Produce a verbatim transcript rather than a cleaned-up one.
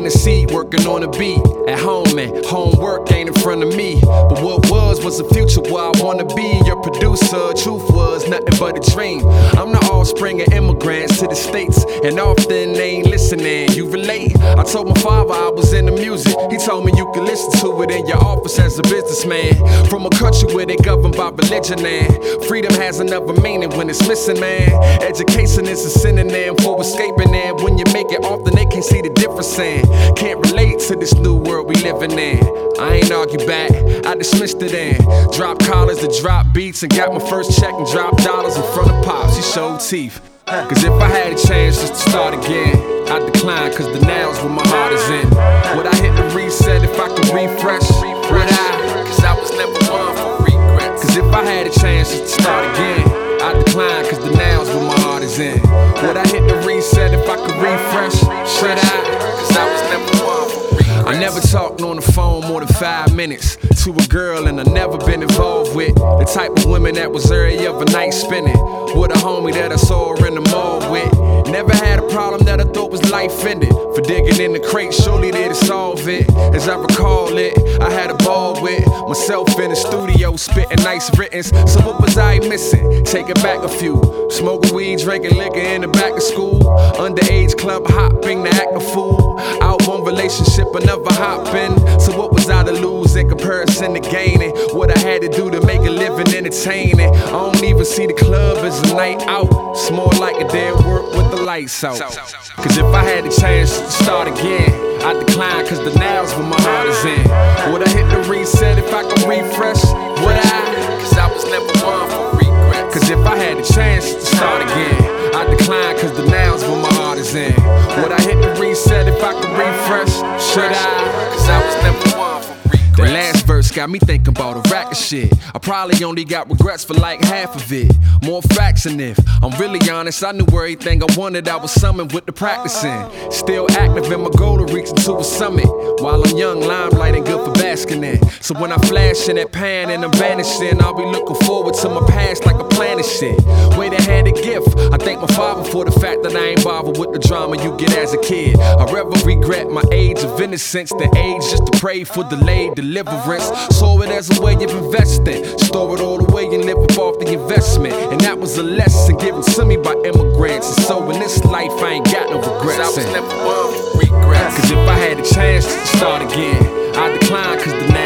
planting seed, working on a beat. At home and homework ain't in front of me. But what was, was a future where I wanna be. Your producer, truth was nothing but a dream. I'm the offspring of immigrants to the States, and often they ain't listening. You relate? I told my father I was into music. He told me you can listen to it in your office as a businessman. From a country where they govern by religion, and freedom has another meaning when it's missing, man. Education is a synonym for escaping, and when you make it often they can't see the difference in. Can't relate to this new world we living in. I ain't argue back, I dismissed it in. Drop collars to drop beats and got my first check and drop dollars in front of pops. He showed teeth. Cause if I had a chance just to start again, I'd decline cause the now's where my heart is in. Would I hit the reset if I could refresh? Would I? Cause I was never one for regrets. Cause if I had a chance just to start again, I'd decline cause the now's where my heart is in. Would I hit the reset if I could refresh? Should I? Cause I was never one for regrets. I never talked on the phone more than five minutes to a girl, and I never been involved with the type of women that was every other night spinning with a homie that I saw her in the mall with. Never had a problem that I thought was life-ending. For digging in the crate, surely they'd solve it. As I recall it, I had a ball with myself in the studio, spitting nice writtens. So what was I missing? Take it back a few. Smoking weed, drinking liquor in the back of school. Underage club hopping to act a fool. Out one relationship, another hopping. So what was I to lose in comparison to gaining? What I had to do to make a living entertaining. I don't even see the club as a night out. It's more like a day at work with the lights out. Cause if I had the chance to start again, I'd decline cause the now's where my heart is in. Would I hit the reset if I could refresh? Would I? Cause I was never one for regrets. Cause if I had the chance to start again, I'd decline cause the now's where my heart is in. Would I hit the reset if I could refresh? Should I? Cause I was never one for regrets. The last verse got me thinking about a rack of shit. I probably only got regrets for like half of it. More facts than if I'm really honest, I knew everything I wanted, I was summoned with the practicing. Still active in my goal to reach into a summit. While I'm young, limelight ain't good for basking in. So when I flash in that pan and I'm vanishing, I'll be looking forward to my past like a plan of shit. Way to hand a gift. I thank my father for the fact that I ain't bothered with the drama you get as a kid. I rather regret my age of innocence than age just to pray for delayed deliverance. Saw it as a way of investing. Store it all away and live off the investment. And that was a lesson given to me by immigrants. And so in this life I ain't got no regrets. I was never one for regrets. Cause if I had a chance to start again, I'd decline cause the